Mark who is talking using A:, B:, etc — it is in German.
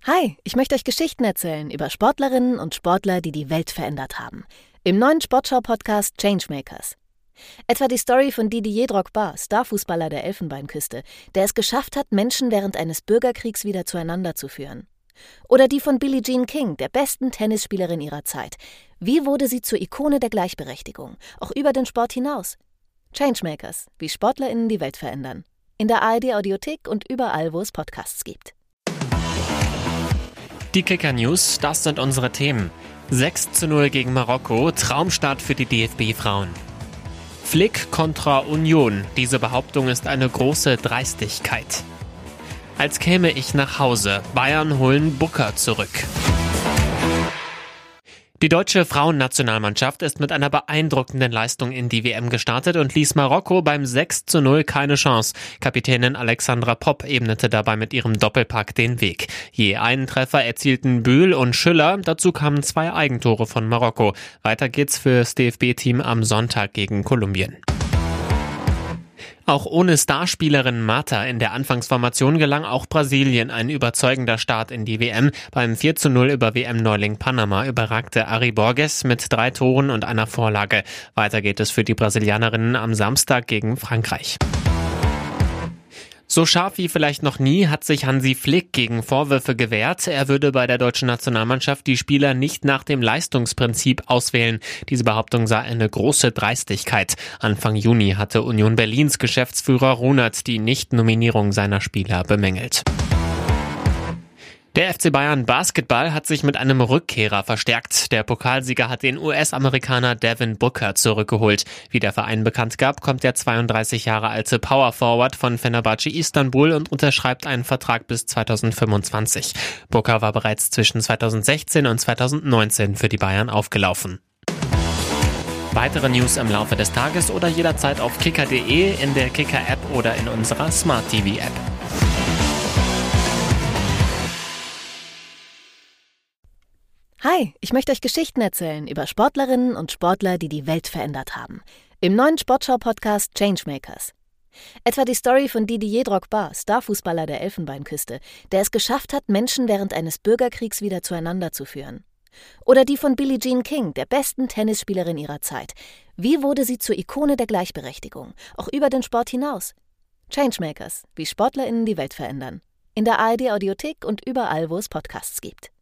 A: Hi, ich möchte euch Geschichten erzählen über Sportlerinnen und Sportler, die die Welt verändert haben. Im neuen Sportschau-Podcast Changemakers. Etwa die Story von Didier Drogba, Starfußballer der Elfenbeinküste, der es geschafft hat, Menschen während eines Bürgerkriegs wieder zueinander zu führen. Oder die von Billie Jean King, der besten Tennisspielerin ihrer Zeit. Wie wurde sie zur Ikone der Gleichberechtigung, auch über den Sport hinaus? Changemakers, wie SportlerInnen die Welt verändern. In der ARD-Audiothek und überall, wo es Podcasts gibt.
B: Die Kicker-News, das sind unsere Themen. 6:0 gegen Marokko, Traumstart für die DFB-Frauen. Flick kontra Union, diese Behauptung ist eine große Dreistigkeit. Als käme ich nach Hause, Bayern holen Booker zurück. Die deutsche Frauennationalmannschaft ist mit einer beeindruckenden Leistung in die WM gestartet und ließ Marokko beim 6:0 keine Chance. Kapitänin Alexandra Popp ebnete dabei mit ihrem Doppelpack den Weg. Je einen Treffer erzielten Bühl und Schüller, dazu kamen 2 Eigentore von Marokko. Weiter geht's fürs DFB-Team am Sonntag gegen Kolumbien. Auch ohne Starspielerin Marta in der Anfangsformation gelang auch Brasilien ein überzeugender Start in die WM. Beim 4:0 über WM-Neuling Panama überragte Ari Borges mit 3 Toren und einer Vorlage. Weiter geht es für die Brasilianerinnen am Samstag gegen Frankreich. So scharf wie vielleicht noch nie hat sich Hansi Flick gegen Vorwürfe gewehrt, er würde bei der deutschen Nationalmannschaft die Spieler nicht nach dem Leistungsprinzip auswählen. Diese Behauptung sei eine große Dreistigkeit. Anfang Juni hatte Union Berlins Geschäftsführer Runert die Nicht-Nominierung seiner Spieler bemängelt. Der FC Bayern Basketball hat sich mit einem Rückkehrer verstärkt. Der Pokalsieger hat den US-Amerikaner Devin Booker zurückgeholt. Wie der Verein bekannt gab, kommt der 32 Jahre alte Power Forward von Fenerbahce Istanbul und unterschreibt einen Vertrag bis 2025. Booker war bereits zwischen 2016 und 2019 für die Bayern aufgelaufen. Weitere News im Laufe des Tages oder jederzeit auf kicker.de, in der Kicker-App oder in unserer Smart-TV-App.
A: Hi, ich möchte euch Geschichten erzählen über Sportlerinnen und Sportler, die die Welt verändert haben. Im neuen Sportschau-Podcast Changemakers. Etwa die Story von Didier Drogba, Starfußballer der Elfenbeinküste, der es geschafft hat, Menschen während eines Bürgerkriegs wieder zueinander zu führen. Oder die von Billie Jean King, der besten Tennisspielerin ihrer Zeit. Wie wurde sie zur Ikone der Gleichberechtigung, auch über den Sport hinaus? Changemakers, wie SportlerInnen die Welt verändern. In der ARD-Audiothek und überall, wo es Podcasts gibt.